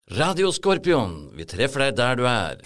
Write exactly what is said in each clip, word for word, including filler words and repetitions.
Radio Skorpion, vi treffer deg der du er.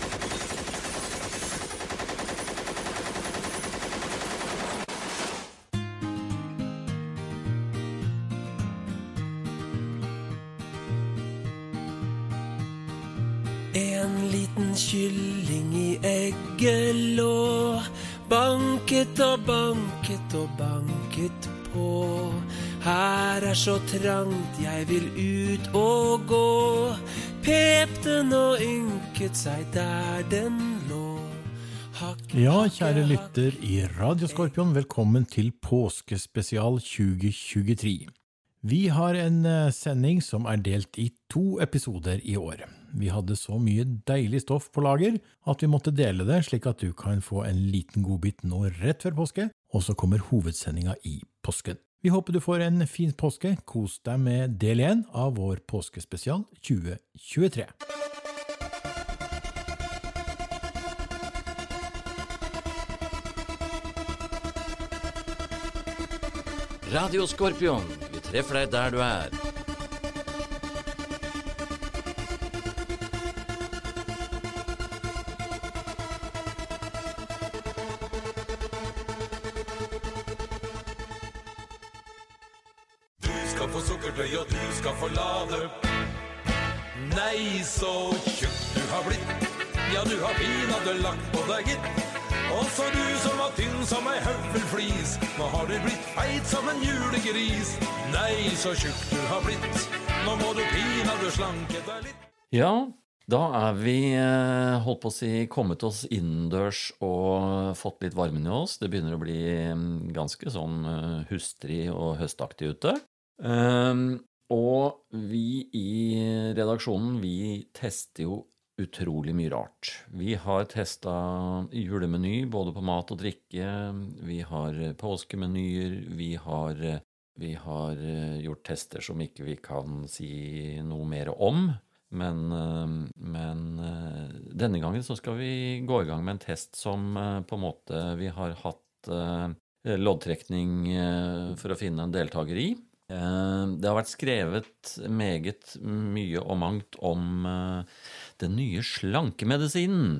En liten kylling i eggelå, banket og banket og banket på. Her er så trangt, jeg vil ut og gå. Pep den og ynket seg der den lå. Hakke, Ja, kjære lytter i Radio Skorpion, velkommen til påskespesial tjue tjuetre. Vi har en sending som er delt i to episoder i år. Vi hadde så mye deilig stoff på lager at vi måtte dele det slik at du kan få en liten godbit nå rett før påske, og så kommer hovedsendinga i påsken. Vi håper du får en fin påske. Kos deg med del én av vår påskespesial tjue tjuetre. Radio Skorpion, vi treffer deg der du er. Og du skal få lade. Nei, så tjukk du har blitt. Ja, du har pinadø lagt på deg gitt. Og så du som var tynn som ei høvelflis, nå har du blitt feit som en julegris. Nei, så tjukk du har blitt. Nå må du pinadø slanke deg litt. Ja, da er vi holdt på å si kommet oss innendørs og fått litt varmen i oss. Det begynner å bli ganske sånn hustrig og høstaktig ute. Um, og vi i redaksjonen, vi tester jo utrolig mye rart. Vi har testet julemeny både på mat og drikke, vi har påskemenyer, vi har, vi har gjort tester som ikke vi kan si noe mer om, men, men denne gangen så skal vi gå i gang med en test som på en måte vi har hatt loddtrekning for å finne en deltaker i. Det har vært skrevet meget mye og mangt om den nye slankemedisinen.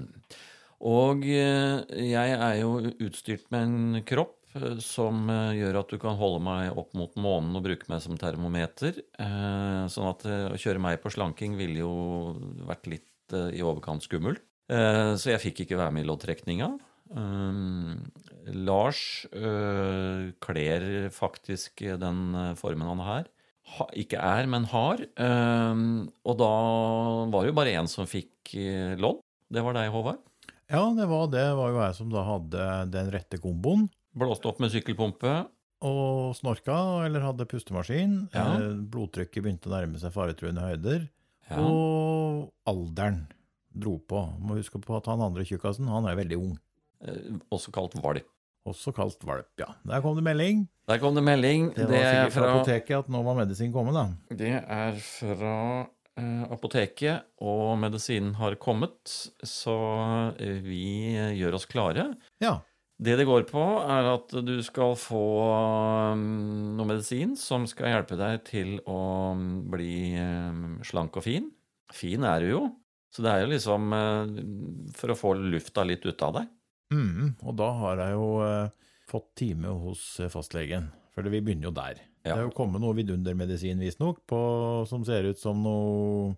Og jeg er jo utstyrt med en kropp som gjør at du kan holde meg opp mot månen og bruke meg som termometer. Sånn at å kjøre meg på slanking ville jo vært litt i overkant skummelt. Så jeg fikk ikke være med i loddtrekninga. Um, Lars uh, kler faktisk den formen han her ha, ikke er, men har um, og da var det jo bare en som fikk uh, lodd. Det var deg, Håvard. Ja, det var det. Det var jo jeg som da hadde den rette komboen. Blåste opp med sykkelpumpe. Og snorka, eller hadde pustemaskin. Ja. Blodtrykket begynte å nærme seg faretruende høyder. Ja. Og alderen dro på. Må huske på at han andre tjukkasen, han er veldig ung. Eh, også kalt valp. Også kalt valp, ja. Der kom det melding. Der kom det melding. Det var det er sikkert fra fra apoteket at nå var medisin kommet, da. Det er fra eh, apoteket, og medisinen har kommet, så eh, vi gjør oss klare. Ja. Det det går på er at du skal få um, noe medisin som skal hjelpe deg til å bli um, slank og fin. Fin er du jo, så det er jo liksom uh, for å få lufta litt ut av deg. Mm, og da har jeg jo uh, fått time hos fastlegen, for vi begynner jo der. Ja. Det er jo kommet noe vidundermedisin visstnok på, som ser ut som noe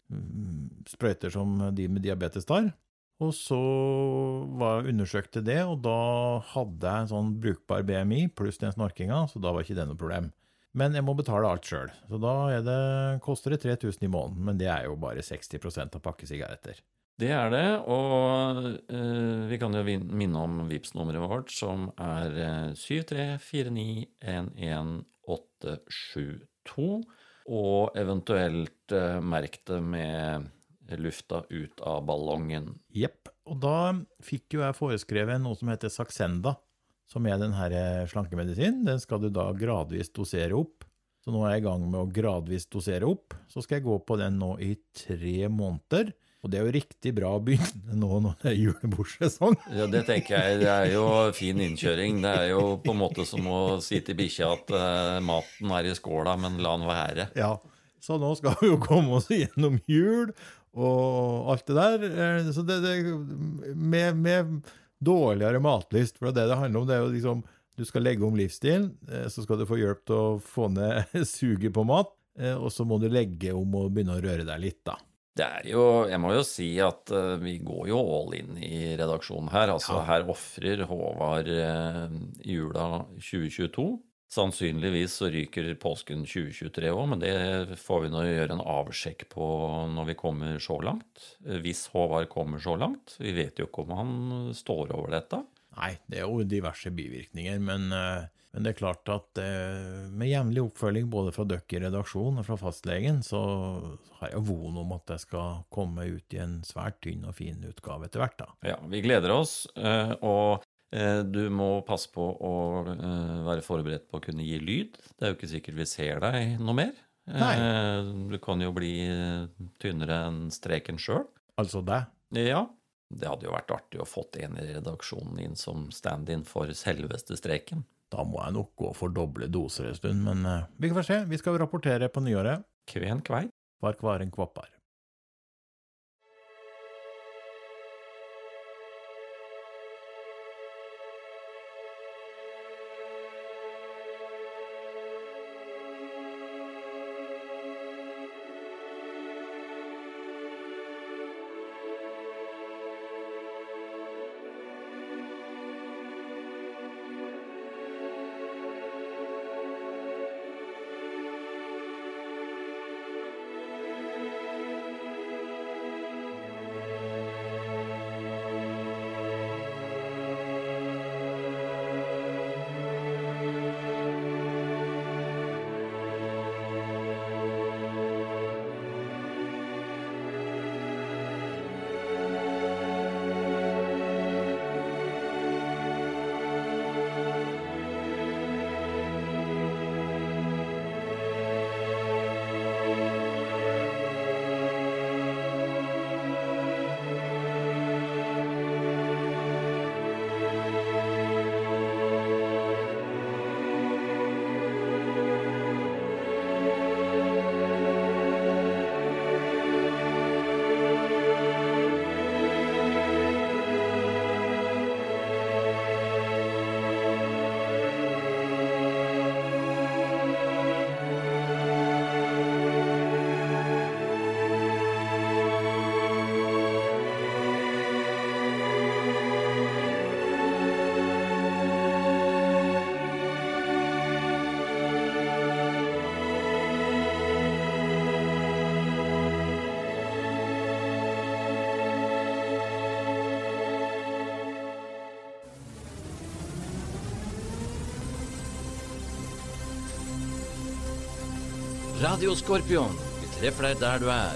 mm, sprøyter som de med diabetes tar. Og så var jeg undersøkte det, og da hadde jeg en sånn brukbar B M I pluss den snorkinga, så da var ikke det noe problem. Men jeg må betale alt selv, så da er det, koster det tre tusen i måneden, men det er jo bare seksti prosent av pakkesigaretter. Det er det, og eh, vi kan jo minne om Vipps-nummeret vårt, som er eh, syv tre fire ni en en åtte sju to, og eventuelt eh, merk det med lufta ut av ballongen. Jepp, og da fikk jo jeg foreskrevet noe som heter Saxenda, som er den her slankemedisin. Den skal du da gradvis dosere opp. Så nå er jeg i gang med å gradvis dosere opp. Så skal jeg gå på den nå i tre måneder. Og det er jo riktig bra å begynne nå når det er julebordsesong. Ja, det tenker jeg. Det er jo fin innkjøring. Det er jo på en måte som å si til bikkja at uh, maten er i skåla, men la den være. Ja, så nå skal vi jo komme oss gjennom jul og alt det der. Så det, det med, med dårligere matlyst, for det det handler om, det er jo liksom, du skal legge om livsstilen, så skal du få hjelp til å få ned suget på mat, og så må du legge om og begynne å røre deg litt da. Det er jo, jeg må jo si at uh, vi går jo all in i redaksjonen her. Altså ja. Her offrer Håvard uh, jula tjue tjueto. Sannsynligvis så ryker påsken tjue tjuetre også, men det får vi nå gjøre en avsjekk på når vi kommer så langt. Hvis Håvard kommer så langt. Vi vet jo ikke om han står over dette. Nei, det er jo diverse bivirkninger, men... Uh... Men det er klart at eh, med jevnlig oppfølging både fra dere i redaksjonen og fra fastlegen, så har jeg von om at det skal komme ut i en svært tynn og fin utgave etter hvert da. Ja, vi gleder oss, eh, og eh, du må passe på å eh, være forberedt på å kunne gi lyd. Det er jo ikke sikkert vi ser deg noe mer. Nei. Eh, du kan jo bli tynnere enn streken selv. Altså det? Ja. Det hadde jo vært artig å fått en i redaksjonen inn som stand-in for selveste streken. Da må jeg nok gå for doble doser en stund, men uh, vi kan få se. Vi skal rapportere på nyåret. Kven kvei. Var kvaren kvappar. Radio Skorpion, vi treffer deg der du er.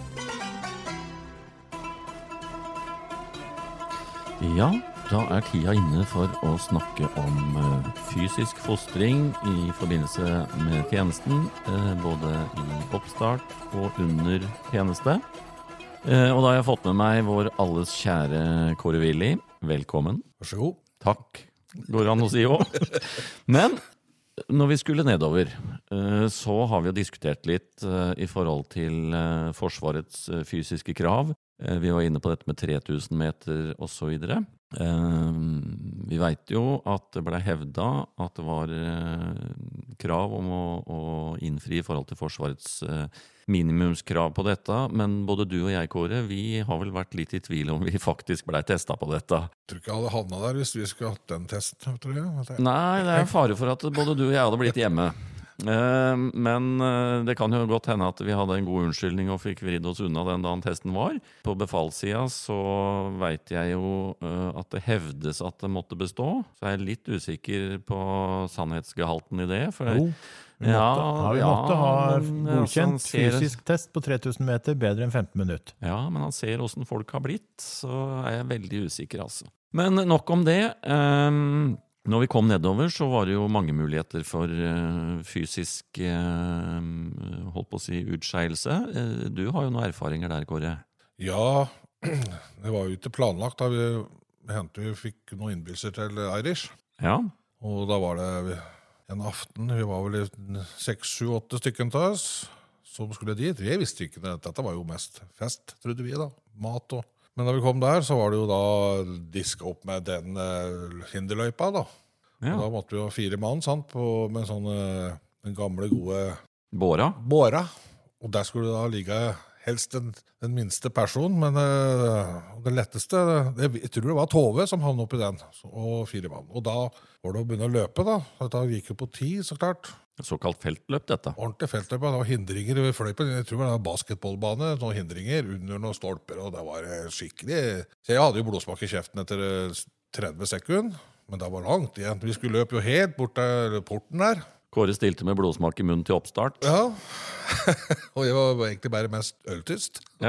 Ja, da er tida inne for å snakke om uh, fysisk fostring i forbindelse med tjenesten, uh, både i oppstart og under tjeneste. Uh, og da har jeg fått med meg vår alles kjære Kåre Willi. Velkommen. Vær så god. Takk, går an å si også. Men når vi skulle nedover, så har vi jo diskutert litt i forhold til Forsvarets fysiske krav. Vi var inne på dette med tre tusen meter og så videre. Vi vet jo at det ble hevda at det var krav om å, å innfri i forhold til Forsvarets minimumskrav på dette, men både du og jeg, Kåre, vi har vel vært litt i tvil om vi faktisk ble testet på dette. Jeg tror ikke jeg hadde havnet der hvis vi skulle hatt den testen, tror jeg. Nei, det er fare for at både du og jeg hadde blitt hjemme. Men det kan jo godt hende at vi hadde en god unnskyldning og fikk vridd oss unna den dagen testen var. På befalssida så vet jeg jo at det hevdes at det måtte bestå, så jeg er litt usikker på sannhetsgehalten i det, for jo. Vi måtte, ja, ja, vi ja, måtte ha men, godkjent altså, ser, fysisk test på tre tusen meter bedre enn femten minutter. Ja, men han ser hvordan folk har blitt, så er jeg veldig usikker altså. Men nok om det. Um, når vi kom nedover så var det jo mange muligheter for uh, fysisk uh, holdt på å si utskeielse. Uh, du har jo noen erfaringer der, Kåre. Ja, det var jo ikke planlagt da vi, vi fikk noen innbydelser til Irish. Ja. Og da var det en aften, vi var vel seks, sju, åtte stykken til oss, som skulle dit. Vi visste ikke det. Dette var jo mest fest, trodde vi da. Mat og... Men da vi kom der, så var det jo da diska opp med den uh, hinderløypa da. Ja. Og da måtte vi jo ha fire mann, sant, på, med sånn uh, den gamle gode... Båra? Båra. Og der skulle det da ligge helst den, den minste personen, men uh, det letteste, det, jeg tror det var Tove som havnet oppi den, og fire mann. Og da var det å begynne å løpe da. Dette gikk jo på ti, så klart. Såkalt feltløp, dette. Ordentlig feltløp, det var hindringer ved fløypen. Jeg tror det var basketballbane, noen hindringer under noen stolper, og det var skikkelig... Så jeg hadde jo blodsmak i kjeften etter tretti sekunder, men det var langt igjen. Vi skulle løpe jo helt bort til porten der. Kåre stilte med blodsmak i munnen til oppstart. Ja, og jeg var egentlig bare mest øltyst. Ja.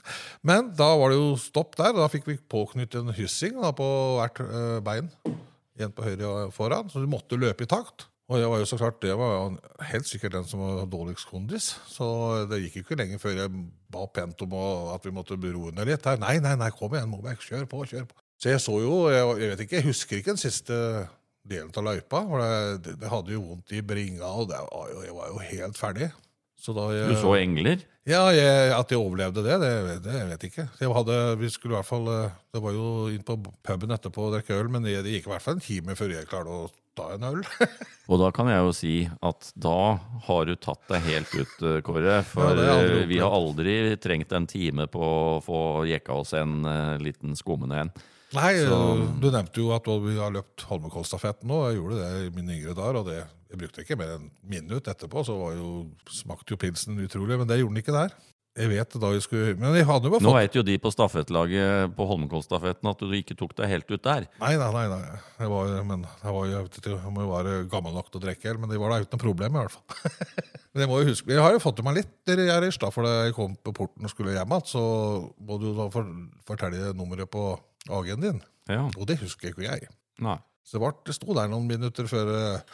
Men da var det jo stopp der, og da fikk vi påknytt en hyssing da, på hvert uh, bein. En på høyre og foran, så du måtte løpe i takt. Og jeg var jo så klart, det var helt sikkert den som var dårligst kondis, så det gikk ikke lenge før jeg ba pent om at vi måtte roe ned litt her. Nei, nei, nei, kom igjen, Moberg, kjør på, kjør på. Så jeg så jo, jeg, jeg vet ikke, jeg husker ikke den siste delen av løypa, for det, det, det hadde jo vondt i bringa, og det var jo, jeg var jo helt ferdig. Så da jeg, du så engler? Ja, jeg, at jeg overlevde det, det, det jeg vet ikke. Jeg hadde, vi skulle i hvert fall, det var jo inn på puben etterpå og drekke øl, men det, det gikk i hvert fall en time før jeg klarte å ta en øl. Og da kan jeg jo si at da har du tatt deg helt ut, Kåre, for ja, vi har aldri trengt en time på å få jekka oss en uh, liten skummende en. Nei, så, du nevnte jo at vi har løpt Holmenkollstafetten nå, jeg gjorde det i mine yngre dager, og det, jeg brukte ikke mer enn minutt etterpå, så var jo, smakte jo pilsen utrolig, men det gjorde den ikke der. Jeg vet da jeg skulle... Men jeg hadde jo bare fått... Nå vet jo de på stafettlaget på Holmenkollstafetten at du ikke tok deg helt ut der. Nei, nei, nei. nei. Jeg var, men jeg var jo, jeg vet ikke, jeg må jo være gammel nok til å drikke, men det var da uten problem i hvert fall. Men jeg må jo huske, jeg har jo fått til meg litt der jeg er i stad, for da jeg kom på porten og skulle hjem, så må du da for, fortelle nummeret på A G-en din. Ja. Og det husker ikke jeg. Nei. Så det, var, det sto der noen minutter før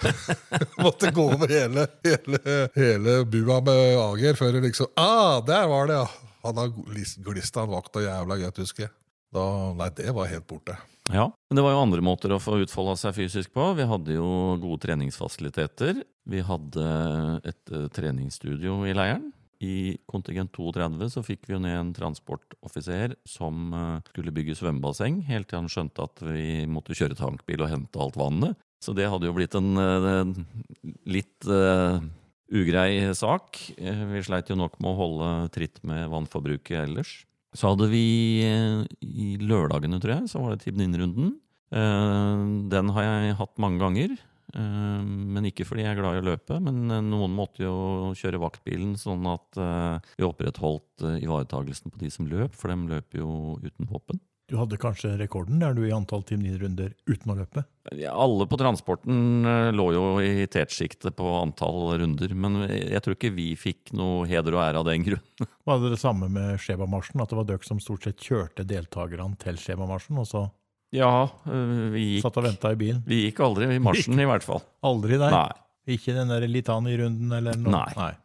jeg måtte gå over hele, hele, hele bua med Ager, før jeg liksom, ah, der var det, ja. Han har glista en vakt og jævla gøtt, husker jeg. Da, nei, det var helt borte. Ja, men det var jo andre måter å få utfoldet seg fysisk på. Vi hadde jo gode treningsfasiliteter. Vi hadde et uh, treningsstudio i leiren. I kontingent trettito så fikk vi jo ned en transportoffiser som uh, skulle bygge svømmebasseng, helt til han skjønte at vi måtte kjøre tankbil og hente alt vannet. Så det hadde jo blitt en uh, litt uh, ugrei sak. Uh, vi sleit jo nok med å holde tritt med vannforbruket ellers. Så hadde vi uh, i lørdagene, tror jeg, så var det Tibnin-runden. Uh, den har jeg hatt mange ganger. Uh, men ikke fordi jeg er glad i å løpe, men uh, noen måtte jo kjøre vaktbilen sånn at uh, vi opprettholdt uh, ivaretagelsen på de som løp, for de løp jo uten våpen. Du hadde kanskje rekorden der du i antall timrunder uten å løpe? Ja, alle på transporten uh, lå jo i tetsjiktet på antall runder, men jeg tror ikke vi fikk noe heder og ære av den grunnen. Var det det samme med skjebamarsjen, at det var dere som stort sett kjørte deltakerne til skjebamarsjen, og så... Ja, vi gikk, satt og ventet i bilen. Vi gikk aldri i marsjen i hvert fall. Aldri der? Nei. Ikke den der Litani-runden eller noe? Nei. Nei.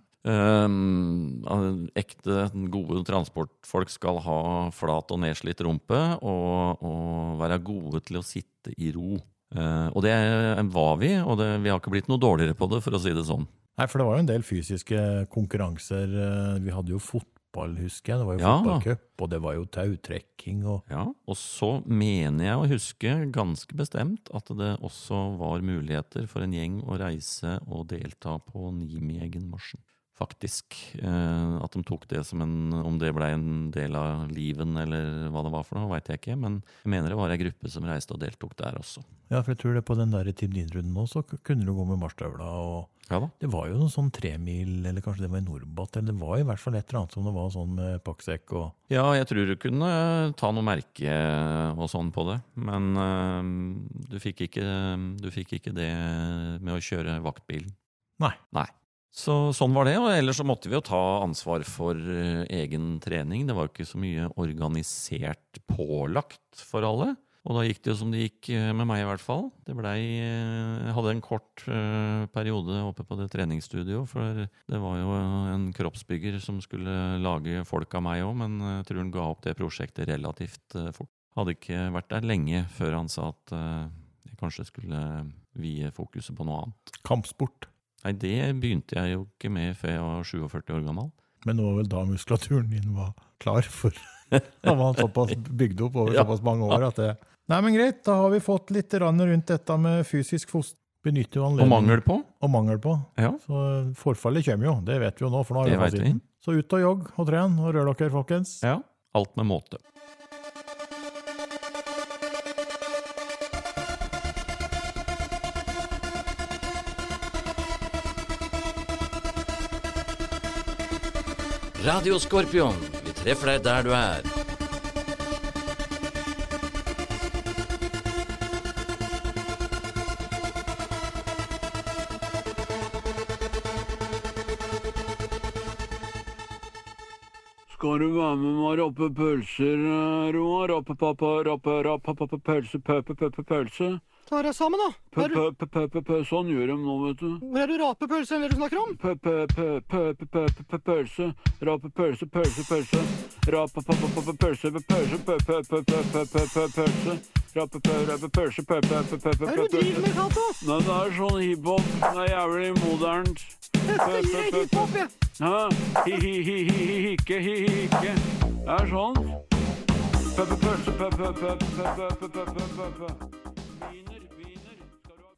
Um, ekte gode transportfolk skal ha flat og nedslitt rumpe og, og være gode til å sitte i ro. Uh, og det var vi, og det, vi har ikke blitt noe dårligere på det, for å si det sånn. Nei, for det var jo en del fysiske konkurranser. Vi hadde jo fotball. Husker jeg. Det var jo ja. fotballcup, og det var jo tautrekking. Og... Ja, og så mener jeg å huske ganske bestemt at det også var muligheter for en gjeng å reise og delta på Nijmegen-marsjen. Faktisk. Eh, at de tok det som en, om det ble en del av liven eller hva det var for noe, vet jeg ikke, men jeg mener det var en gruppe som reiste og deltok der også. Ja, for jeg tror det på den der Tibnin-runden nå, så kunne du gå med marsstøvla, og ja da. Det var jo noen sånn tremil, eller kanskje det var i Norbat, eller det var i hvert fall et eller annet som det var sånn med pakksekk og... Ja, jeg tror du kunne ta noe merke og sånn på det, men uh, du, fikk ikke, du fikk ikke det med å kjøre vaktbilen. Nei. Nei. Så sånn var det, og ellers så måtte vi jo ta ansvar for uh, egen trening. Det var jo ikke så mye organisert pålagt for alle. Og da gikk det jo som det gikk med meg i hvert fall. Det ble, jeg hadde en kort uh, periode oppe på det treningsstudio, for det var jo en kroppsbygger som skulle lage folk av meg også, men jeg tror han ga opp det prosjektet relativt uh, fort. Hadde ikke vært der lenge før han sa at uh, jeg kanskje skulle vie fokuset på noe annet. Kampsport. Nei, det begynte jeg jo ikke med før jeg var førtisju år gammel. Men nå var vel da muskulaturen din var klar for da var han såpass bygd opp over Ja. såpass mange år at det... Nei, men greit, da har vi fått litt rann rundt dette med fysisk foster. Benytter jo Og anledning. mangel på. Og mangel på. Ja. Så forfallet kommer jo, det vet vi jo nå, for nå har Det vi vet fasiten. Så ut og jogg og tren, og rør dere, folkens. Ja, alt med måte. Radio Skorpion, vi treffer deg der du er. Skal du være med meg og rappe pølser, Roar? Rappe, pappa, rappe, rappe, pappa, pølse, pøpe, pøpe, pølse. Ta deg sammen, da. Hva er Pøpe, du- pøpe, pøpe, pøpe, sånn gjør de nå, vet du. Hvor er du raper pølse, eller du snakker om? Pøpe, pøpe, pøpe, pøpe, pøpe, pølse. Rappe, pølse, pølse, pølse. Rappe, pappa, pappa, pølse, pølse, pøpe, pøpe, pøpe, pøpe, pølse. Rappe, pøpe, rappe, pølse, pøpe, pøpe, pøpe, Hva er det du driver med, Kato? Nei, det er sånn hiphop. Det er jævlig modernt. Jeg skal gi deg hiphop, jeg. Hæ? Hi-hi-hi-hi-hikke, hi-hi-hikke. Det er sånn. Pøpe, pølse, pøpe, pøpe, pøpe, pøpe, pøpe, pøpe. Wiener, wiener. Skal du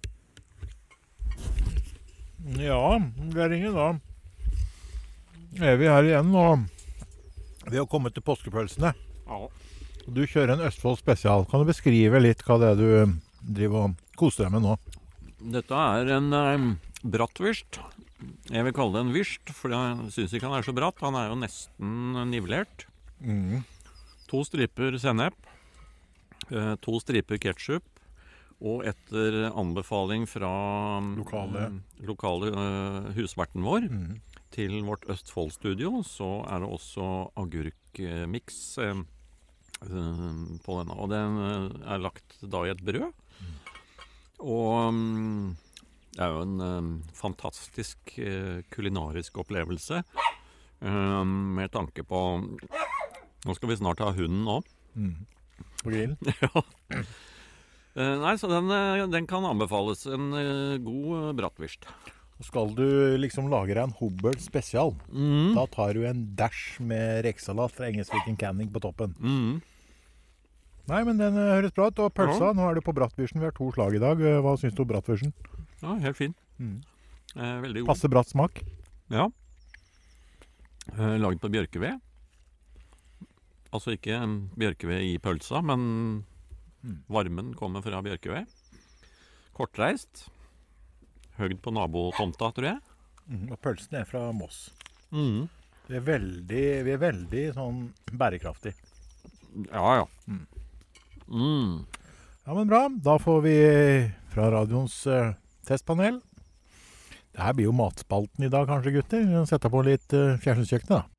ha... Ja, det ringer da. Er vi her igjen nå? Vi har kommet til påskepølsene. Ja. Du kjører en Østfold spesial. Kan du beskrive litt hva det er du driver og koser deg med nå? Dette er en eh, brattvyrst. Jeg vil kalle det en vyrst, for jeg synes ikke han er så bratt. Han er jo nesten nivellert. Mm. To striper sennep, eh, to striper ketchup, og etter anbefaling fra Lokale. eh, lokale eh, husverten vår Mm. til vårt Østfold-studio, så er det også agurkmiks eh, eh, på denne. Og den eh, er lagt da i et brød. Og mm, det er jo en eh, fantastisk eh, kulinarisk opplevelse, eh, med tanke på... Nå skal vi snart ha hunden nå. Mm. På grillen? Ja. Eh, nei, så den, eh, den kan anbefales. En eh, god eh, brattvyrst. Og skal du liksom lage deg en Hobart spesial, Mm. da tar du en dash med rekesalat fra Engelsviken Canning på toppen. Mm. Nei, men den eh, høres bra ut. Og pølsa, nå er du på brattvyrsen. Vi har to slag i dag. Eh, Hva synes du om brattvyrsen? Ja, helt fin. Mm. Eh, veldig god. Passe bratt smak. Ja. Eh, laget på bjørkeved. Altså ikke en bjørkeved i pølsa, men varmen kommer fra bjørkeved. Kortreist. Høgd på nabotomta, tror jeg. Mm. Og pølsen er fra Moss. Mm. Vi er veldig, vi er veldig sånn bærekraftig. Ja, ja. Mm. Ja, men bra. Da får vi fra radioens eh, testpanel. Det her blir jo matspalten i dag, kanskje, gutter. Vi kan sette på litt uh, fjernsynskjøkkenet, da.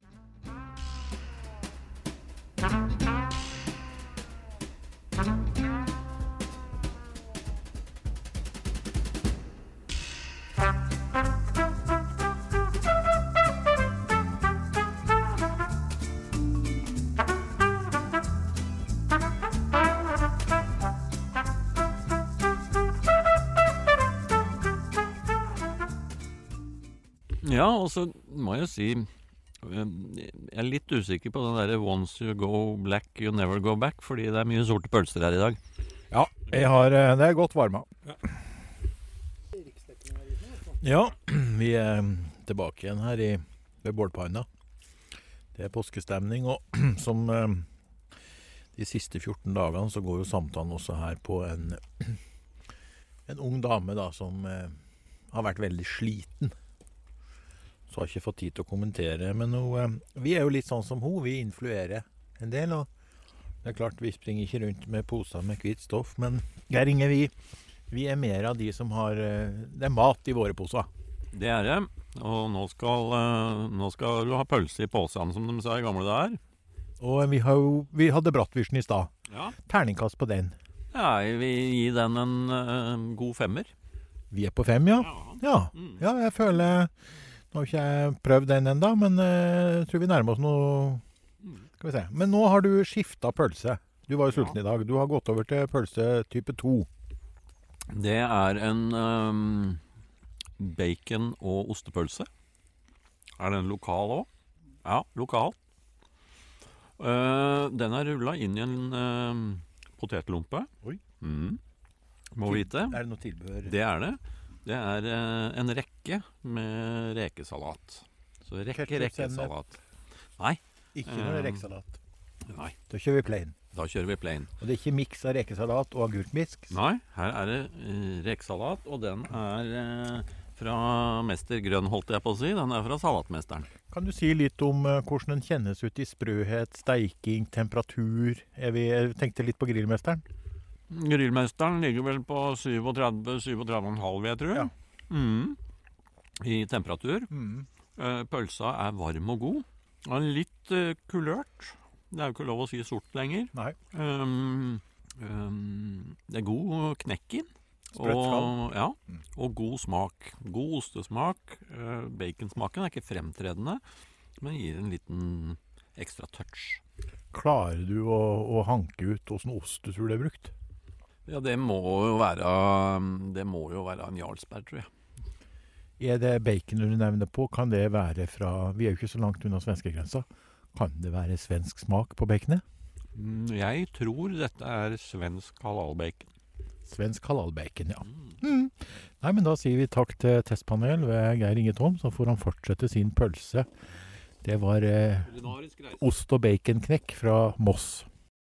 Ja, og så må jeg si eh, jeg er litt usikker på den der once you go black, you never go back, fordi det er mye sorte pølser her i dag. Ja, jeg har, eh, det er godt varma. Ja, vi er tilbake igjen her i, ved Bålpanna. Det er påskestemning, og som eh, de siste fjorten dagene så går jo samtalen også her på en, en ung dame da, som eh, har vært veldig sliten. Så har ikke fått tid til å kommentere, men hun, eh, vi er jo litt sånn som hun, vi influerer en del, og det er klart vi springer ikke rundt med poser med hvitt stoff, men Geir Inge, vi, vi er mer av de som har, eh, det er mat i våre poser. Det er det, og nå skal, eh, nå skal du ha pølse i påsen, som de sa i gamle dager. Og vi, har jo, vi hadde brattvyrsen i stad. Ja. Terningkast på den. Ja, jeg vil gi den en eh, god femmer. Vi er på fem, ja. Ja, ja jeg føler... Nå har ikke jeg prøvd den enda, men uh, jeg tror vi nærmer oss noe... Skal vi se. Men nå har du skiftet pølse. Du var jo sulten i dag. Du har gått over til pølse type to. Det er en, um, bacon og ostepølse. Er den lokal også? Ja, lokal. Uh, den er rullet inn i en uh, potetlompe. Oi. Mm. Må vite. Er det noe tilbehør? Det er det. Det er uh, en rekke med rekesalat. Så rekke rekesalat. Nei. Ikke når det er rekesalat. Nei. Da kjører vi plain. Da kjører vi plain. Og det er ikke miks av rekesalat og agurkmisk? Nei, her er det uh, rekesalat, og den er uh, fra Mester Grønn, holdt jeg på å si. Den er fra salatmesteren. Kan du si litt om uh, hvordan den kjennes ut i sprøhet, steiking, temperatur? Jeg, vil, jeg tenkte litt på grillmesteren. Grillmesteren ligger vel på syvogtretti til syvogtretti komma fem, jeg tror. Ja. Mm. I temperatur. Mm. Uh, pølsa er varm og god. Og litt uh, kulørt. Det er jo ikke lov å si sort lenger. Nei. Um, um, det er god knekk inn. Sprøtt skall. Og, ja, og god smak. God ostesmak. Uh, baconsmaken er ikke fremtredende, men gir en liten ekstra touch. Klarer du å, å hanke ut hvordan ost du tror det er brukt? Ja, det må jo være, det må jo være en Jarlsberg, tror jeg. Er det bacon du nevner på? Kan det være fra, vi er jo ikke så langt unna svenskegrensa, kan det være svensk smak på baconet? Jeg tror dette er svensk halalbacon. Svensk halalbacon, ja. Mm. Nei, men da sier vi takk til testpanel ved Geir Inge Tom, så får han fortsette sin pølse. Det var eh, ost- og baconknekk fra Moss.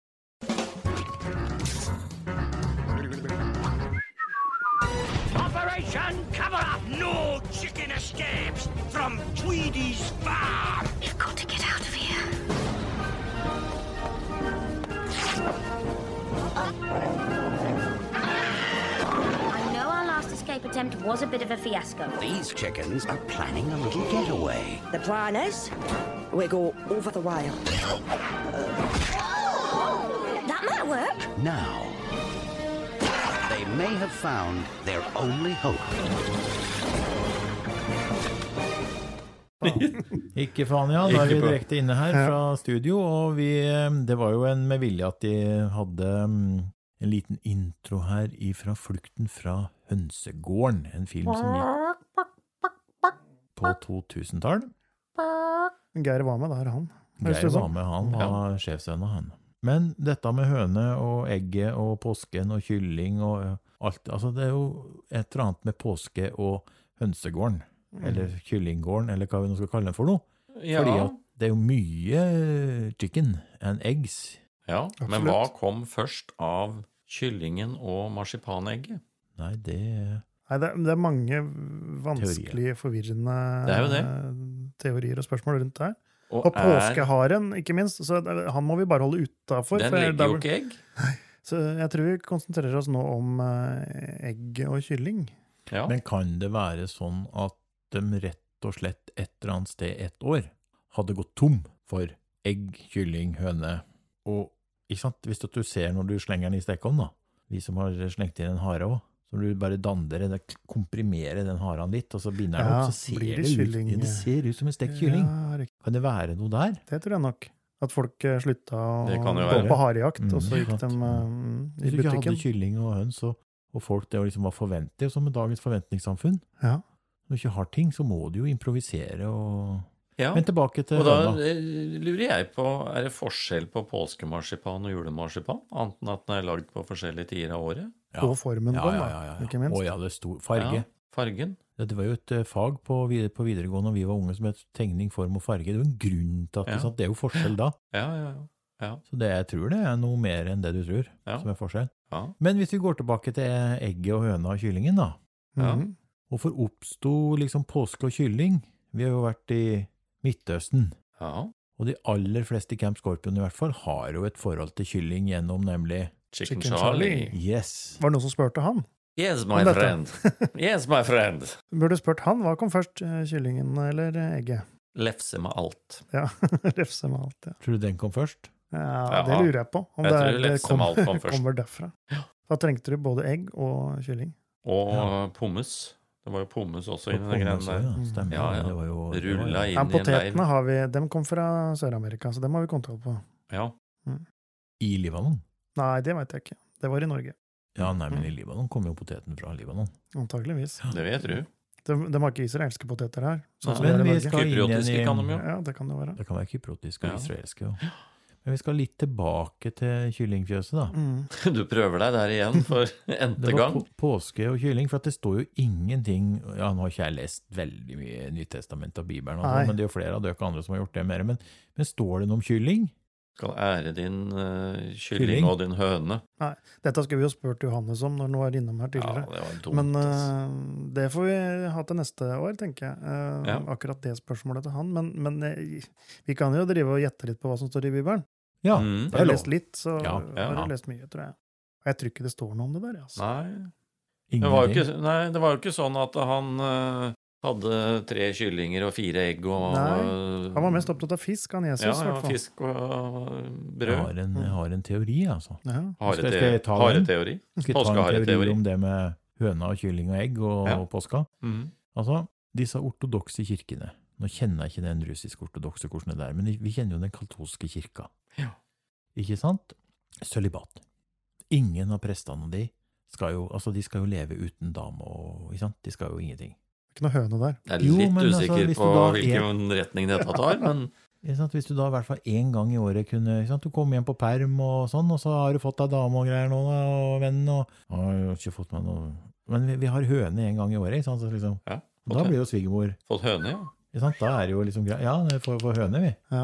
Operation Cover Up! No chicken escapes from Tweedy's farm! You've got to get out of here. I know our last escape attempt was a bit of a fiasco. These chickens are planning a little getaway. The plan is, we go over the wire. That might work. Now, they may have found their only hope. Ikke faen, ja. Da er vi direkte inne her fra studio, og vi, det var jo en med vilje at de hadde en liten intro her fra Flukten fra Hønsegården, en film som gikk på to tusen-tallet. Geir var med der, han. Geir var med, han var sjefsønn av han. Men dette med høne og egget og påsken og kylling og alt, altså det er jo et eller annet med påske og hønsegården, mm. eller kyllinggården, eller hva vi nå skal kalle den for noe. Ja. Fordi at det er jo mye chicken and eggs. Ja, absolutt. Men hva kom først av kyllingen og marsipanegget? Nei, det... Nei, det, det er mange vanskelige, forvirrende det er jo det. Teorier og spørsmål rundt det her. Og, og er... påskeharen, ikke minst, så han må vi bare holde utenfor. Den legger jo ikke egg. Så jeg tror vi konsentrerer oss nå om egg og kylling. Ja. Men kan det være sånn at de rett og slett et eller annet sted et år hadde gått tom for egg, kylling, høne, og ikke sant, hvis du ser når du slenger den i stekkovn da, vi som har slengt inn en hare også, så du bare dander det, komprimerer den haren litt, og så binder den ja, opp, så ser det, det, ut, ja, det ser ut som en stekt kylling. Ja, kan det være noe der? Det tror jeg nok. At folk slutta å gå være. på harejakt, mm, og så gikk de um, i butikken. Hvis du ikke hadde kylling og høns, og, og folk det liksom var forventet, som med dagens forventningssamfunn. Ja. Når du ikke har ting, så må du jo improvisere og... Ja. Men tilbake til og da lurer jeg på, er det forskjell på påskemarsipan og julemarsipan? Annet enn at den er lagd på forskjellige tider av året? Ja. Og formen på den, ja, ja, ja, ja. ikke minst. Og ja, det stod farge. Ja, fargen. Det var jo et fag på, på videregående når vi var unge som het tegning, form og farge. Det er jo en grunn til at ja. Det er jo forskjell da. Ja, ja, ja. Så det, jeg tror det er noe mer enn det du tror ja. Som er forskjell. Ja. Men hvis vi går tilbake til egget og høna og kyllingen da. Ja. Hvorfor oppstod liksom påske og kylling? Vi har jo vært i Midtøsten. Ja. Og de aller fleste i Camp Scorpion i hvert fall har jo et forhold til kylling gjennom nemlig Chicken, Chicken Charlie. Yes. Var det noen som spørte han? Yes, my friend. Yes, my friend. Burde spurt han, hva kom først, kyllingen eller egget? Lefse med alt. Ja, lefse med alt, ja. Tror du den kom først? Ja, det lurer jeg på. Om jeg det, tror lefse kom, med alt kom først. Kommer derfra. Ja. Da trengte du både egg og kylling. Og ja. pommes. Det var jo pommes også inni den greien der. Ja, stemmer. Ja, ja. Det var jo, Rulla inn ja, i en leir. Potetene har vi, dem kom fra Sør-Amerika, så dem har vi kontroll på. Ja. Mm. I Libanon? Nei, det vet jeg ikke. Det var i Norge. Ja, nei, men i Libanon kom jo poteten fra Libanon. Antageligvis. Det vet du. De, de har ikke israelske poteter her. Sånn Men vi skal inn igjen i... kan de jo. Ja, det kan det være. Det kan være kypriotiske og Ja. israelske, jo. Men vi skal litt tilbake til kyllingfjøset, da. Mm. Du prøver deg der igjen for ente Det var gang. på påske og kylling, for at det står jo ingenting. Ja, nå har ikke jeg lest veldig mye Nyttestament av Bibelen, og Nei. sånn, men det er jo flere av dere andre som har gjort det mer. Men, men står det noe om kylling? Skal ære din uh, kylling, Kylling? og din høne. Nei, dette skulle vi jo spurt Johannes om når han var innom her tidligere. Ja, det var dumt, Men uh, det får vi ha til neste år, tenker jeg. Uh, Ja. Akkurat det spørsmålet til han. Men, men uh, vi kan jo drive og gjette litt på hva som står i Bibelen. Ja, Mm. det Jeg er har lov. lest litt, så Ja, ja. har jeg lest mye, tror jeg. Og jeg tror ikke det står noe om det der, altså. Nei. Det var, jo Ingenting. ikke, nei, det var jo ikke sånn at han uh, hadde tre kyllinger og fire egg og Nei, han var mest opptatt av fisk, han Jesus, ja, i ja, hvert fall. fisk og Jeg brød. har en, jeg har en teori, altså. Ja. Skal- skal jeg ta den? Hareteori. Skal jeg ta en teori Påskehareteori. om det med høna og kylling og egg og, Ja. og påska? Mhm. Altså, disse ortodokse kirkene, nå kjenner jeg ikke den russisk-ortodokse hvordan det er, men vi kjenner jo den katolske kirka. Ja. Ikke sant? Sølibat. Ingen av prestene de skal jo, altså de skal jo leve uten dame og, ikke sant? De skal jo ingenting. Ikke noe høne der. Jeg er Jo, litt men altså, usikker hvis på du da er- hvilken retning dette tar, men Ikke sant? Hvis du da i hvert fall en gang i året kunne, ikke sant? Du kommer hjem på perm og sånn, og så har du fått deg dame og greier nå, da, og venn, og «Å, jeg har ikke fått meg noe. Men vi, vi har høne en gang i året, ikke sant? Så liksom, ja, og da blir jo svigermor, fått høne, ja. ikke sant? Da er det jo liksom greit. Ja, det får får høne, vi. Ja.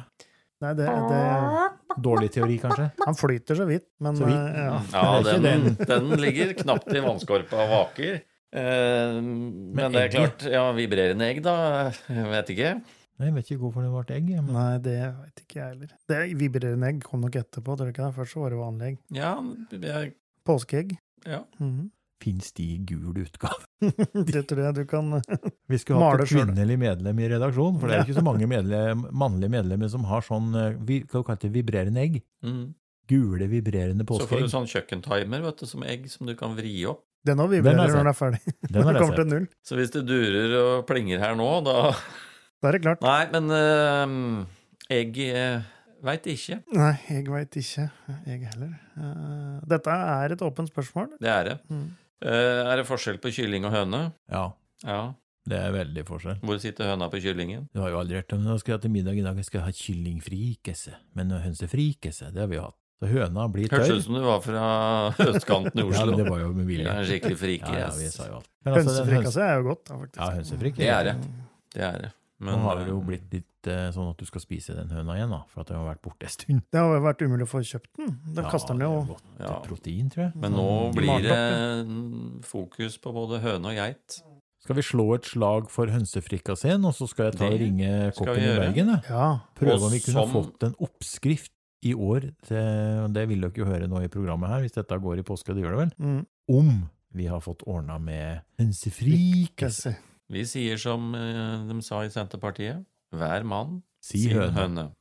Nei, det, det Dårlig teori, kanskje? Han flyter så vidt, men Så vidt. eh, ja. Ja, Men det er den, ikke den ligger knapt i vannskorpa og vaker. Eh, men det er egget? klart, ja, vibrerende egg da, jeg vet ikke. Nei, jeg vet ikke hvorfor det ble egg. Men... Nei, det vet ikke jeg heller. Det vibrerende egg kom nok etterpå, tror du ikke det? Først så var det vanlig egg. Ja, jeg, Påskeegg. ja. Mhm. Finnes de i gul utgave? Det tror jeg du kan Vi skulle hatt Male et selv. kvinnelig medlem i redaksjonen, for det er Ja. ikke så mange medlem, mannlige medlemmer som har sånn, eh, vi kan kalle det vibrerende egg. Mm. Gule, vibrerende Så får påskeegg. du sånn kjøkkentimer, vet du, som egg som du kan vri opp. Den nå Den vibrerer har jeg når den er sett. ferdig. Den Når har det jeg kommer til null. Så hvis det durer og plinger her nå, da Da er det klart. Nei, men eh, egg uh, veit ikke. Nei, jeg vet ikke. Jeg heller. Eh, dette er et åpent spørsmål. Det er det. Mm. Eh, er det forskjell på kylling og høne? Ja, Ja. det er veldig forskjell. Hvor sitter høna på kyllingen? Du har jo aldri hørt om det. Nå skal jeg til middag i dag, jeg skal ha kyllingfrikese. Men hønsefrikese, det har vi jo hatt. Så høna blir tørr. Hørtes ut som du var fra østkanten i Ja, Oslo. men det var jo med vilje. Det er en skikkelig frike. Ja, ja, yes. vi sa jo alt. Men altså, den Hønsefrikasse er jo godt, da, faktisk. Ja, hønsefrikk. Det er det. Det er det. Men, Nå har det jo eh, blitt litt eh, sånn at du skal spise den høna igjen, da, for at det har vært borte en stund. Det har jo vært umulig å få kjøpt den. Da kaster den jo det er godt Ja. protein, tror jeg. Men nå Sånn blir malt det opp, mm, fokus på både høne og geit. Skal vi slå et slag for hønsefrikasseen, og så skal jeg ta og Det ringe skal kokken vi i gjøre. Bergen? Da. Ja. Prøve Og om vi kunne som- fått en oppskrift i år, til, det vil dere jo høre nå i programmet her, hvis dette går i påske, det gjør det vel, Mm. om vi har fått ordna med hønsefrikasse. Vi sier som eh, de sa i Senterpartiet, hver mann Si sin høne. høne.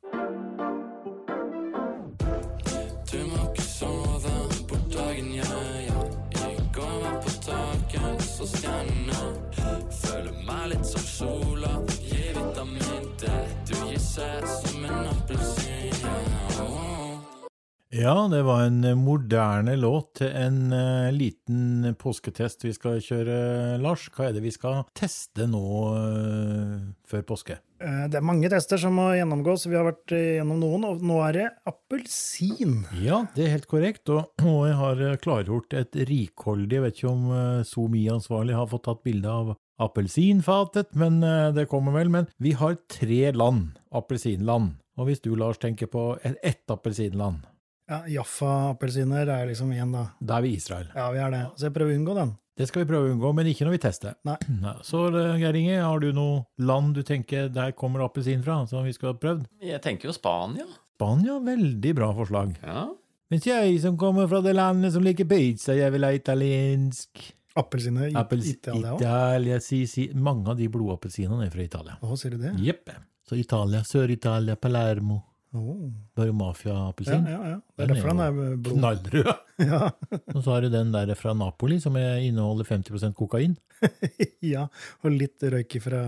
Du må ikke sove på dagen, ja, ja. Jeg går opp på taket, så stjernene føler meg litt som sola. Gi vitamin D, du gir seg som en appelsin, ja. Ja, det var en moderne låt til en uh, liten påsketest vi skal kjøre, Lars. Hva er det vi skal teste nå uh, før påske? Eh, Det er mange tester som må gjennomgås, vi har vært eh, gjennom noen, og nå er det appelsin. Ja, det er helt korrekt, og, og jeg har eh, klargjort et rikholdig, jeg vet ikke om uh, SoMe-ansvarlig har fått tatt bilde av appelsinfatet, men uh, det kommer vel, men vi har tre land, appelsinland, og hvis du, Lars, tenker på et, ett appelsinland, Ja, Jaffa-appelsiner er liksom igjen da. da er vi Israel. Ja, vi er det. Så jeg prøver å unngå den. Det skal vi prøve å unngå, men ikke når vi tester. Nei. Nei. Så Geir Inge, har du noe land du tenker der kommer appelsin fra, som vi skal ha prøvd? Jeg tenker jo Spania. Spania, veldig bra forslag. Ja. Mens jeg som kommer fra det landet som liker pizza, jeg vil ha italiensk. Appelsiner i Appels Italia også. Italia, si, si. Mange av de blodappelsinene er fra Italia. Å, sier du det? Jepp. Så Italia, Sør-Italia, Palermo. Oh. Bare mafia-appelsin. Ja, ja, ja. Det er den derfor den er blod. Knallrød. Ja. Og så har du den der fra Napoli, som inneholder femti prosent kokain. Ja, og litt røyk fra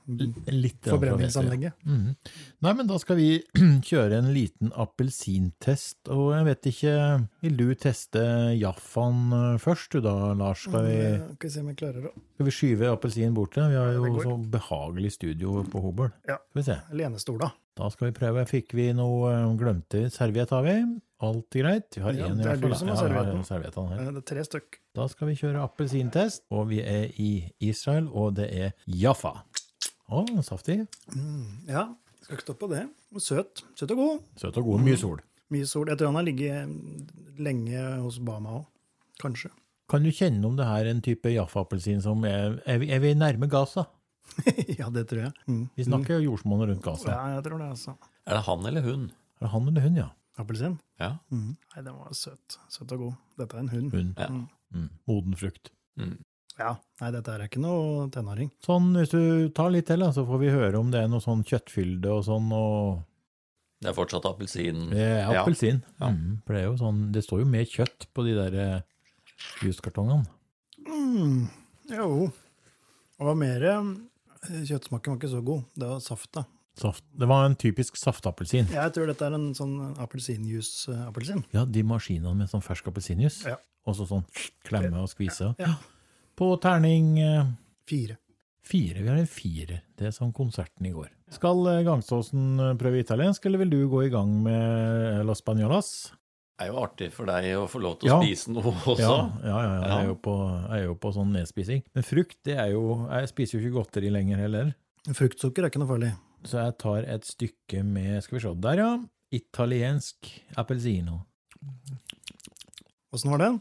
litt forbrenningsanlegget. Ja. Mm. Nei, men da skal vi kjøre en liten appelsintest, og jeg vet ikke, vil du teste Jaffaen først, du da, Lars? Skal vi, skal vi se om jeg klarer det. Skal vi skyve appelsin bort til? Vi har jo så behagelig studio på Hobøl. Ja, skal vi se. lenestol da. Da skal vi prøve. Fikk vi noe glemte serviett har vi? Alt er greit. Vi har ja, en i det er hvert fall. du som har servietten. servietten her. Det er tre stykk. Da skal vi kjøre appelsintest, og vi er i Israel, og det er Jaffa. Å, saftig. Mm, ja, skal ikke stoppe det. Og søt. Søt og god. Søt og god, mye sol. Mm, mye sol. Jeg tror han har ligget lenge hos Bama også. Kanskje. Kan du kjenne om det her er en type Jaffa-appelsin som er, er, vi, er vi nærme Gaza? Ja, det tror jeg. Mm. Vi snakker jo jordsmonnet rundt Gaza. Ja, jeg tror det altså. Er det han eller hun? Er det han eller hun, ja. Appelsin? Ja. Mm. Nei, den var søt. Søt og god. Dette er en hund. Hund, ja. Mm. Mm. Moden frukt. Mm. Ja, nei, dette er ikke noe tenåring. Sånn, hvis du tar litt til, så får vi høre om det er noe sånn kjøttfylde og sånn, og... Det er fortsatt appelsin. Det er appelsin. Ja. Mm. For det er jo sånn, det står jo mer kjøtt på de der juskartongene. Mm. Jo. Og mer... Kjøttsmaken var ikke så god. Det var saft da. Saft. Det var en typisk saftappelsin. Ja, jeg tror dette er en sånn appelsinjus-appelsin. Ja, de maskinene med sånn fersk appelsinjus. Ja. Og så sånn klemme og skvise. Ja. Ja. På terning... Fire. Fire, vi har en fire. Det er som konserten i går. Skal Gangståsen prøve italiensk, eller vil du gå i gang med Los Banyolas? Det er jo artig for deg å få lov til å ja. spise noe også. Ja, ja, ja, ja. Jeg, er jo på, jeg er jo på sånn nedspising. Men frukt, det er jo... Jeg spiser jo ikke godteri lenger heller. Fruktsukker er ikke noe farlig. Så jeg tar et stykke med, skal vi se, der ja, italiensk appelsino. Hvordan var den?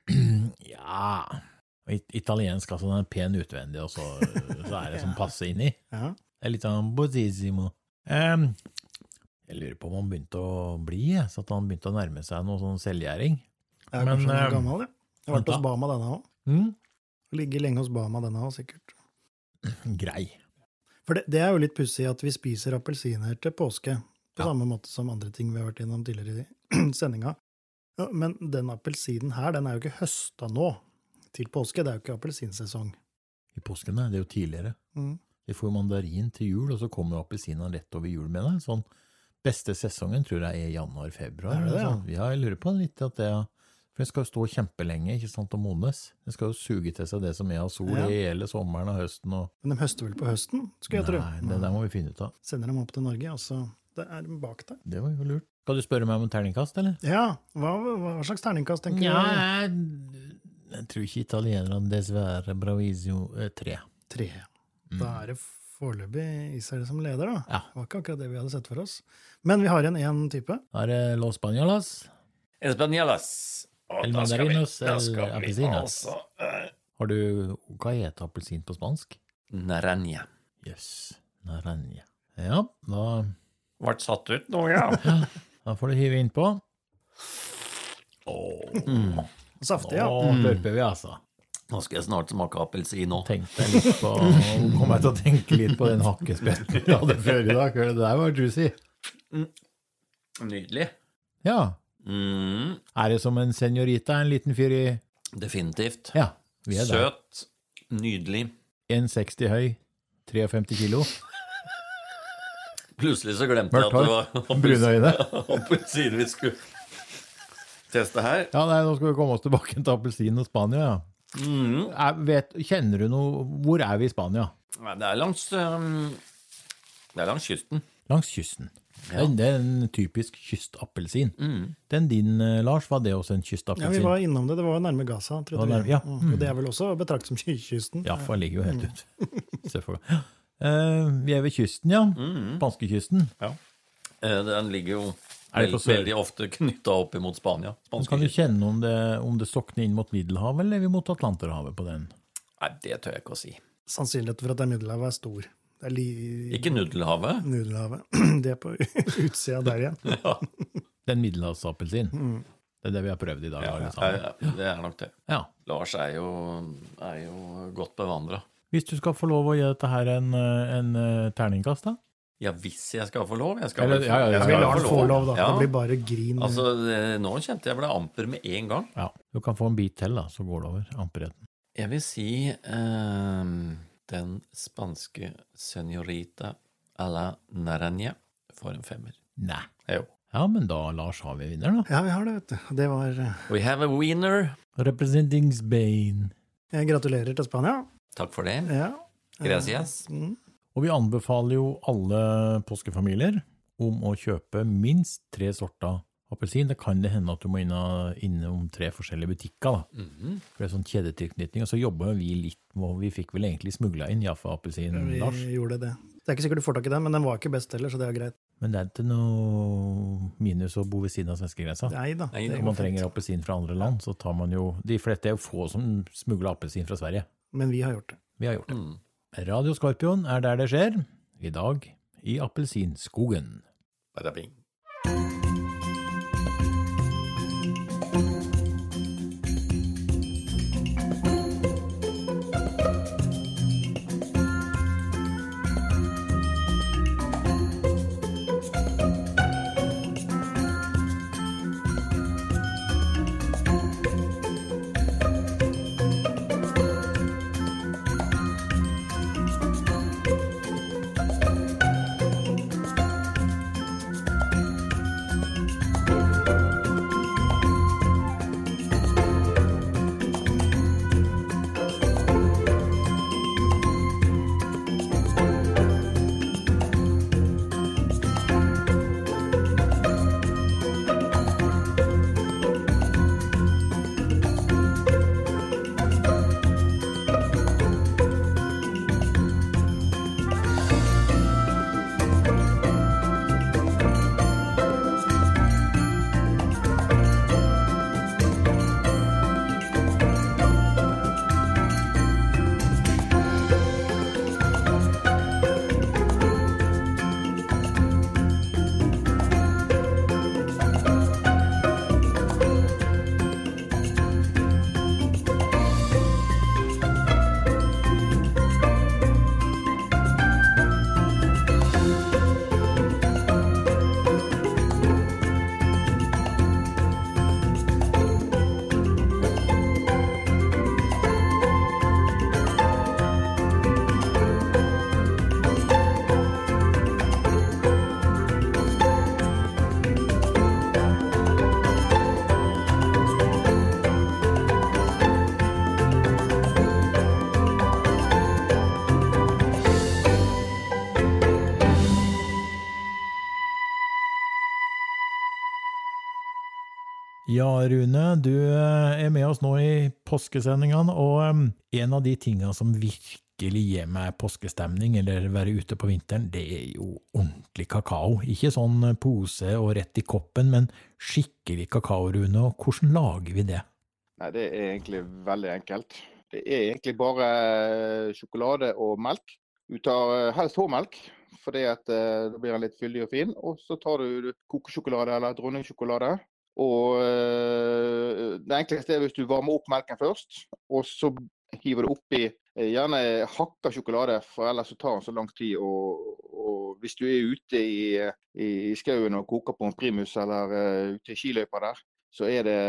Ja, italiensk, altså den er pen utvendig, og så, så er det som passer inn i. Ja. Det er litt sånn bozzissimo. Um, jeg lurer på om han begynte å bli, så at han begynte å nærme seg noe sånn selvgjæring. Ja, kanskje han er gammel, ja. Jeg har vært hos Bama denne også. Mm? Ligger lenge hos Bama denne også, sikkert. Grei. For det, det er jo litt pussig at vi spiser appelsiner til påske, på ja. samme måte som andre ting vi har vært innom tidligere i sendinga. Ja, men den appelsinen her, den er jo ikke høsta nå til påske, det er jo ikke appelsinsesong. I påsken, nei, det er jo tidligere. Mm. Vi får mandarin til jul, og så kommer appelsinen rett over jul med det. Sånn, beste sesongen tror jeg er januar, februar. Er det det, ja? Sånn. Ja, jeg lurer på litt at det er... For det skal jo stå kjempelenge, ikke sant, og modnes. Det skal jo suge til seg det som er av sol ja. i hele sommeren og høsten. Og... Men de høster vel på høsten, skal jeg tro? Nei, det der må vi finne ut av. Sender dem opp til Norge, altså. Det er bak der. Det var jo lurt. Skal du spørre meg om en terningkast, eller? Ja, hva, hva slags terningkast tenker du? Ja, jeg, jeg tror ikke italienerne dessverre Bravizio eh, tre. Tre. Mm. Da er det foreløpig Israel som leder, da. Ja. Det var ikke akkurat det vi hadde sett for oss. Men vi har igjen en type. Da er det Los Banyolas. Españolas. El mandarinos, el appelsinas. Altså, uh, har du, hva heter appelsin på spansk? Naranja. Yes, naranja. Ja, da... Vart satt ut nå, ja. Da får du hive inn på. Åh. Mm. Saftig, ja. Åh, løper vi altså. Nå skal jeg snart smake appelsin nå. Tenkte jeg litt på, kom jeg til å tenke litt på den hakkespetten jeg hadde før i dag. Det der var juicy. Mm. Nydelig. Ja. Mm. Er det som en seniorita, en liten fyr i... Definitivt. Ja, vi er der. Søt, nydelig. en seksti høy, femtitre kilo. Plutselig så glemte jeg at det var brunøyne. appelsin vi skulle teste her. Ja, nei, nå skal vi komme oss tilbake til appelsin og Spania, ja. Mm. Jeg vet, kjenner du noe, hvor er vi i Spania? Nei, det er langs, um, det er langs kysten. Langs kysten. Ja. Det er en typisk kystappelsin. Mm. Den din, Lars, var det også en kystappelsin? Ja, vi var innom det. Det var nærme Gaza, tror jeg. Nærme, ja. Mm. Og det er vel også betraktet som kysten. Ja, for det ligger jo helt ut. Selvfølgelig. Uh, vi er ved kysten, ja. Mm. Spanskekysten. Ja. Uh, den ligger jo veld, veldig ofte knyttet opp imot Spania. Kan du kjenne om det, om det stokner inn mot Middelhavet, eller er vi mot Atlanterhavet på den? Nei, det tør jeg ikke å si. Sannsynligheten for at det er Middelhavet er stor. Det er li... Ikke Nudelhavet? Nudelhavet. Det er på utsida der igjen. Ja. Den middelhavsappelsin. Mm. Det er det vi har prøvd i dag. Ja, ja, ja, det er nok det. Ja. Lars er jo, er jo godt bevandret. Hvis du skal få lov å gi dette her en, en terningkast da? Ja, hvis jeg skal få lov. Jeg skal Eller, vel ja, ja, ja, Vi ja, lar den få lov, da. Ja. Det blir bare grin. Altså, det- nå kjente jeg ble amper med en gang. Ja, du kan få en bit til da, så går det over amperheten. Jeg vil si ehm, den spanske señorita a la Naranja for en femmer. Nei. Jo. Ja, men da, Lars, har vi vinner da. Ja, vi har det, vet du. Det var... eh, We have a winner. Representing Spain. Jeg gratulerer til Spania. Takk for det. Ja. Gracias. Mm. Og vi anbefaler jo alle påskefamilier om å kjøpe minst tre sorter appelsin. Det kan det hende at du må inna, innom tre forskjellige butikker da. Mhm. For det er sånn kjedetilknytning, og så jobber vi litt, og vi fikk vel egentlig smuglet inn Jaffa-appelsin, Vi Lars. gjorde det. Det er ikke sikkert du får tak i den, men den var ikke best heller, så det er greit. Men det er ikke noe minus å bo ved siden av svenskegrensa. Nei da. Nei, det Om går man trenger fint. appelsin fra andre land, så tar man jo, de fleste er jo få som smugler appelsin fra Sverige. Men vi har gjort det. Vi har gjort det. Mm. Radio Skorpion er der det skjer, i dag i appelsinskogen. Bada bing. Ja, Rune, du er med oss nå i påskesendingene, og um, en av de tingene som virkelig gir meg påskestemning, eller være ute på vinteren, det er jo ordentlig kakao. Ikke sånn pose og rett i koppen, men skikkelig kakao, Rune. Og hvordan lager vi det? Nei, det er egentlig veldig enkelt. Det er egentlig bare sjokolade og melk. Du tar helst hårmelk, fordi at uh, da blir den litt fyldig og fin, og så tar du kokosjokolade eller dronningsjokolade. Og øh, det enkleste er hvis du varmer opp melken først, og så hiver du oppi gjerne hakka sjokolade, for ellers så tar den så lang tid. Og, og hvis du er ute i, i, i skauen og koker på en primus eller uh, ute i skiløypa der, så er det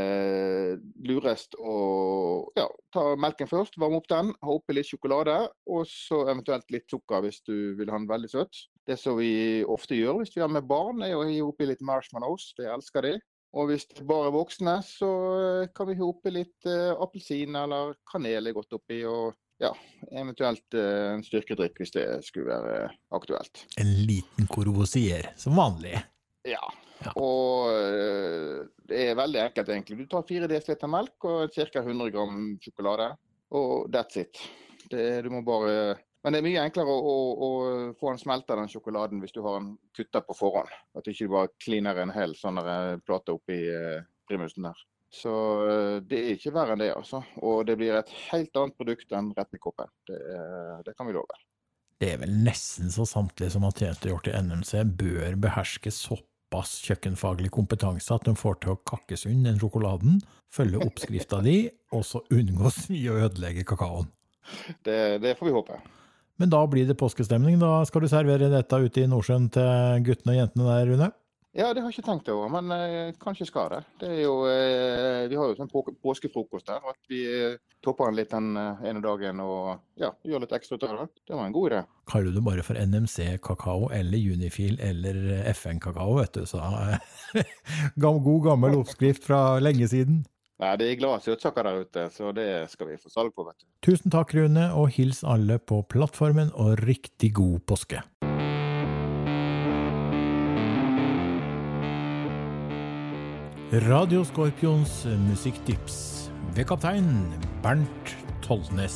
lurest å ja, ta melken først, varme opp den, ha oppi litt sjokolade, og så eventuelt litt sukker hvis du vil ha den veldig søt. Det som vi ofte gjør hvis vi har med barn, er å hive oppi litt marshmallows, det elsker de. Og hvis det bare er voksne, så kan vi ha oppi litt uh, appelsin eller kanel er godt oppi, og ja, eventuelt uh, en styrkedrikk hvis det skulle være uh, aktuelt. En liten korosier, som vanlig. Ja, ja. Og uh, det er veldig enkelt egentlig. Du tar fire desiliter melk og ca. hundre gram sjokolade, og that's it. Det, du må bare... Men det er mye enklere å, å, å få den smeltet den sjokoladen hvis du har en kutta på forhånd. At du ikke bare kliner en hel sånn plate oppi eh, primusen der. Så eh, det er ikke verre enn det, altså. Og det blir et helt annet produkt enn rett i koppen. Det, det kan vi love. Det er vel nesten så samtlige som har tjenestegjort i N M C bør beherske såpass kjøkkenfaglig kompetanse at de får til å kakke sunn den sjokoladen, følge oppskrifta di, og så unngå mye å ødelegge kakaoen. Det, det får vi håpe. Men da blir det påskestemning. Da skal du servere dette ute i Nordsjøen til guttene og jentene der, Rune? Ja, det har jeg ikke tenkt over, men eh, kanskje skal det. Det er jo, eh, vi har jo sånn på, påskefrokost der, at vi eh, topper den litt den eh, ene dagen og ja, gjør litt ekstra ut av det. Det var en god idé. Kaller du bare for N M C-kakao eller Unifil eller F N-kakao, vet du, så god gammel oppskrift fra lenge siden. Nei, det er glad søtsaker der ute, så det skal vi få salg på, vet du. Tusen takk, Rune, og hils alle på plattformen, og riktig god påske. Radio Skorpions musikktips ved kaptein Bernt Tollnes.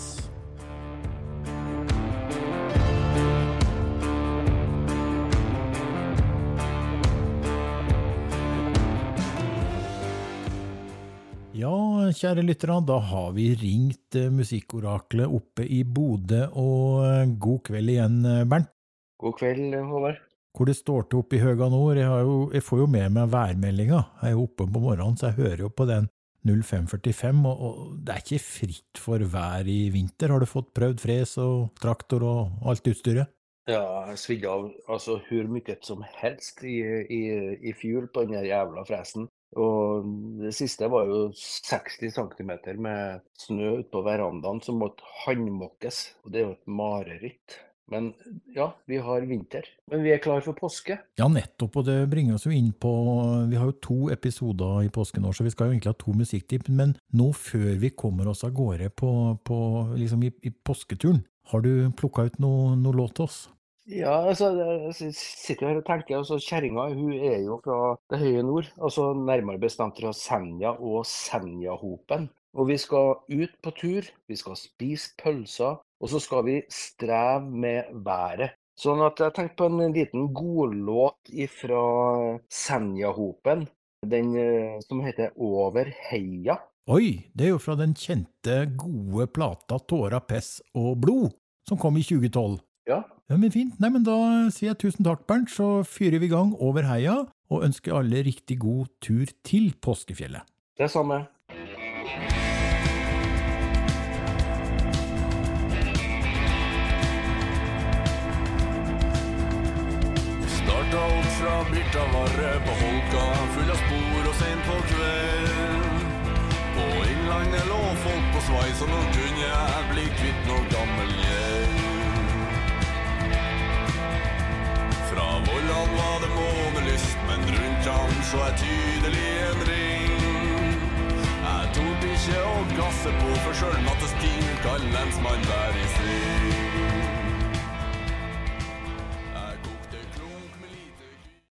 Ja, kjære lyttere, da har vi ringt musikkoraklet oppe i Bodø, og god kveld igjen, Bernt. God kveld, Håvard. Hvor det står til oppe i Høga Nord. Jeg, har jo, jeg får jo med meg værmeldinga. Jeg er jo oppe på morgenen, så jeg hører jo på den null fem førtifem, og, og det er ikke fritt for vær i vinter. Har du fått prøvd fres og traktor og alt utstyret? Ja, jeg svidde av altså hvor mye som helst i, i, i fjul på den jævla fresen. Og det siste var jo seksti centimeter med snø ut på verandaen som måtte håndmåkes. Og det er jo et mareritt. Men ja, vi har vinter. Men vi er klar for påske. Ja, nettopp, og det bringer oss jo inn på, vi har jo to episoder i påsken år, så vi skal jo egentlig ha to musikktips, men nå før vi kommer oss av gårde på, på liksom i, i påsketuren, har du plukket ut noe, noe låt til oss? Ja, altså, jeg sitter her og tenker, altså, kjerringa, hun er jo fra det høye nord, altså nærmere bestemt fra Senja og Senjahopen. Og vi skal ut på tur, vi skal spise pølser, og så skal vi streve med været. Sånn at jeg tenkte på en liten godlåt fra Senjahopen, den som heter Over Heia. Oi, det er jo fra den kjente gode plata Tåra, Pess og Blod, som kom i tjue tolv. Ja. Ja, men fint. Nei, men da sier jeg tusen takk, Bernt, så fyrer vi i gang Over Heia, og ønsker alle riktig god tur til Påskefjellet. Det samme. Starta opp fra Birtavarre på Holka, full av spor og sent på kveld. På innlandet lå folk på svai, så nå kunne jeg bli kvitt noe gammel gjeld. Fra Vollan var det månelyst, men rundt ham så er tydelig en ring. Jeg torde ikke å gasse på, for selv nattestid kan lensmann være i fri.